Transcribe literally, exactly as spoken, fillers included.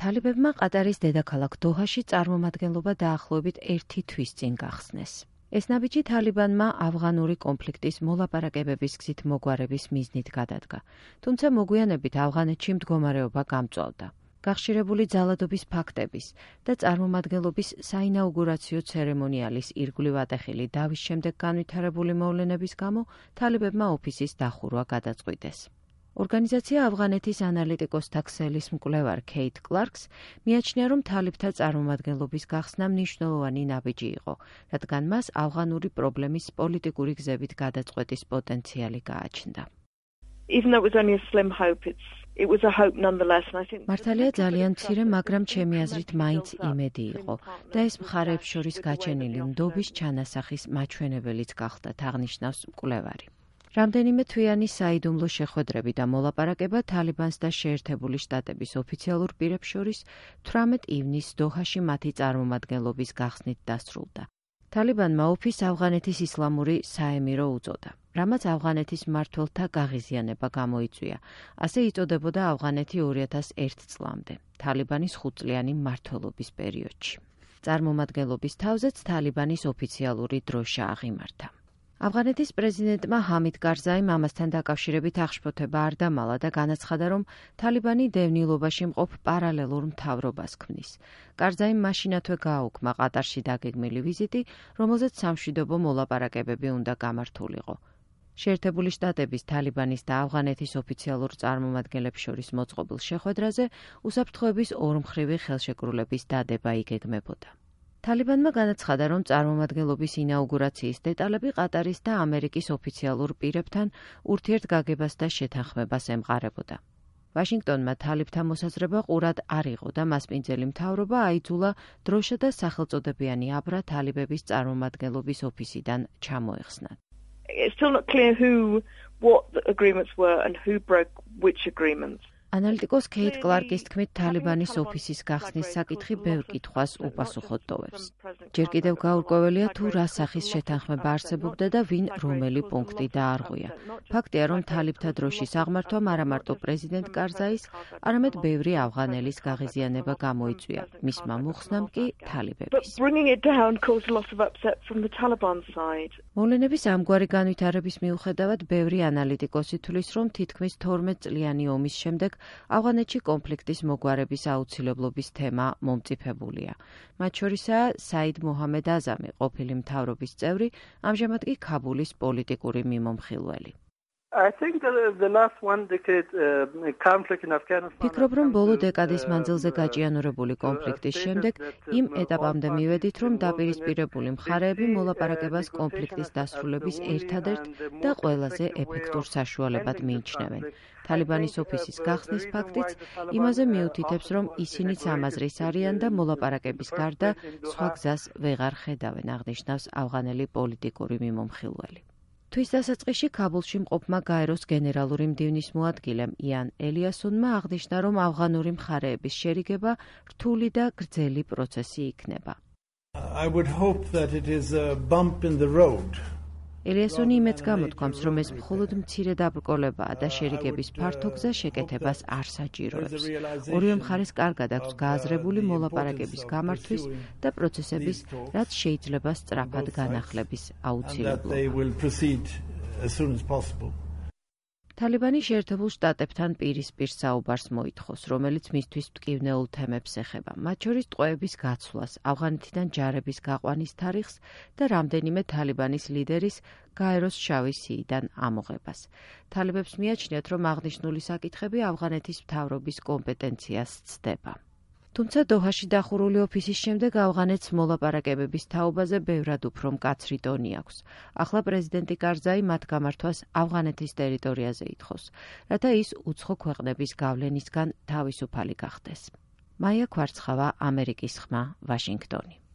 თალებებმა ყატარის დედაქალაქ დოჰაში წარმომადგენლობა დაახლოებით ერთი თვის წინ გახსნეს. ეს ნაბიჯი თალიბანმა ავღანური კონფლიქტის მოლაპარაკებების გზით მოგვარების მიზნით გადადგა, თუმცა მოგვიანებით ავღანეთში მდგომარეობა გამწვავდა. გახშირებული ძალადობის ფაქტების და წარმომადგენლობის საინაუგურაციო ცერემონიალის ირგვლივ ატეხილი დავის შემდეგ განვითარებული მოვლენების გამო თალებებმა ოფისის დახურვა გადაწყვიტეს. ორგანიზაცია ავღანეთის ანალიტიკოსთა ქსელის მკვლევარ ქეით კლარკს მიაჩნია, რომ თალებთა წარმომადგენლობის გახსნა მნიშვნელოვანი ნაბიჯი იყო, რადგან მას ავღანური პრობლემის პოლიტიკური გზებით გადაწყვეტის პოტენციალი გააჩნდა. მართალია ძალიან მცირე, მაგრამ ჩემი აზრით მაინც იმედი იყო და ეს მხარეებს შორის გაჩენილი ნდობის ჩანასახის მაჩვენებელიც გახდათ, აღნიშნავს მკვლევარი. რამდენიმე თვიანი საიდუმლო შეხვედრები და მოლაპარაკება თალიბანს და შეერთებული შტატების ოფიციალურ პირებს შორის თვრამეტ ივნისს დოჰაში მათი წარმომადგენლობის გახსნით დასრულდა. თალიბანმა ოფისს ავღანეთის ისლამური საემირო უწოდა, რამაც ავღანეთის მმართველთა გაღიზიანება გამოიწვია. ასე იწოდებოდა ავღანეთი ორი ათას ერთ წლამდე, თალიბანის ხუთწლიანი მმართველობის პერიოდში. წარმომადგენლობის თავზეც თალიბანის ოფიციალური დროშა აღიმართა. ავღანეთის პრეზიდენტმა ჰამიდ კარზაიმ ამასთან დაკავშირებით აღშფოთება არ დამალა და განაცხადა, რომ თალიბანი დევნილობაში მყოფ პარალელურ მთავრობას ქმნის. კარზაიმ მაშინათვე გააუქმა ყატარში დაგეგმილი ვიზიტი, რომელზეც სამშვიდობო მოლაპარაკებები უნდა გამართულიყო. შეერთებული შტატების, თალიბანის და ავღანეთის ოფიციალურ წარმომადგენლებს შორის მოწყობილ შეხვედრაზე უსაფრთხოების ორმხრივი ხელშეკრულების დადება იგეგმებოდა. თალიბანმა განაცხადა, რომ წარმომადგენლობის ინაუგურაციის დეტალები ყატარის და ამერიკის ოფიციალურ პირებთან ურთიერთგაგებას და შეთანხმებას ემყარებოდა. ვაშინგტონმა თალებთა მოსაზრება ყურად არ იღო და მასპინძელი მთავრობა აიძულა დროშა და სახელწოდებიანი აბრა თალებების წარმომადგენლობის ოფისიდან ჩამოეხსნათ. ანალიტიკოს ქეით კლარკის თქმით, თალიბანის ოფისის გახსნის საკითხი ბევრ კითხვას უპასუხოდ ტოვებს. ჯერ კიდევ გაურკვეველია, თუ რა სახის შეთანხმება არსებობდა და ვინ რომელი პუნქტი დაარღვია. ფაქტია, რომ თალებთა დროშის აღმართვამ არა მარტო პრეზიდენტ კარზაის, არამედ ბევრი ავღანელის გაღიზიანება გამოიწვია, მისმა მოხსნამ კი თალებების. მოვლენების ამგვარი განვითარების მიუხედავად, ბევრი ანალიტიკოსი თვლის, რომ თითქმის თორმეტ წლიანი ომის შემდეგ ავღანეთში კონფლიქტის მოგვარების აუცილებლობის თემა მომწიფებულია. მათ შორისაა საიდ მოჰამედ აზამი, ყოფილი მთავრობის წევრი, ამჟამად კი ქაბულის პოლიტიკური მიმომხილველი. ფიქრობ, რომ ბოლო დეკადის მანძილზე გაჭიანურებული კონფლიქტის შემდეგ იმ ეტაპამდე მივედით, რომ დაპირისპირებული მხარეები მოლაპარაკებას კონფლიქტის დასრულების ერთადერთ და ყველაზე ეფექტურ საშუალებად მიიჩნევენ. თალიბანის ოფისის გახსნის ფაქტიც იმაზე მიუთითებს, რომ ისინიც ამაზრის არიან და მოლაპარაკების გარდა სხვა გზას ვეღარ ხედავენ, აღნიშნავს ავღანელი პოლიტიკური მიმომხილველი. თვის დასაწყისში ქაბულში მყოფმა გაეროს გენერალური მდივნის მოადგილემ იან ელიასონმა აღნიშნა, რომ ავღანური მხარეების შერიგება რთული და გრძელი პროცესი იქნება. ელიასონი იმედს გამოთქვამს, რომ ეს მხოლოდ მცირე დაბრკოლებაა და შერიგების ფართო გზა შეკეთებას არ საჭიროებს. ორივე მხარეს კარგად აქვს გააზრებული მოლაპარაკების გამართვის და პროცესების, რაც შეიძლება სწრაფად განახლების აუცილებლობა. თალიბანი შეერთებულ შტატებთან პირისპირ საუბარს მოითხოვს, რომელიც მისთვის მტკივნეულ თემებს ეხება, მათ შორის ტყვეების გაცვლას, ავღანეთიდან ჯარების გაყვანის თარიღს და რამდენიმე თალიბანის ლიდერის გაეროს შავი სიიდან ამოღებას. თალებებს მიაჩნიათ, რომ აღნიშნული საკითხები ავღანეთის მთავრობის კომპეტენციას ცდება. თუმცა დოჰაში დახურული ოფისის შემდეგ ავღანეთს მოლაპარაკებების თაობაზე ბევრად უფრო მკაცრი ტონი აქვს. ახლა პრეზიდენტი კარზაი მათ გამართვას ავღანეთის ტერიტორიაზე ითხოვს, რათა ის უცხო ქვეყნების გავლენისგან თავისუფალი გახდეს. მაია ქვარცხავა, ამერიკის ხმა, ვაშინგტონი.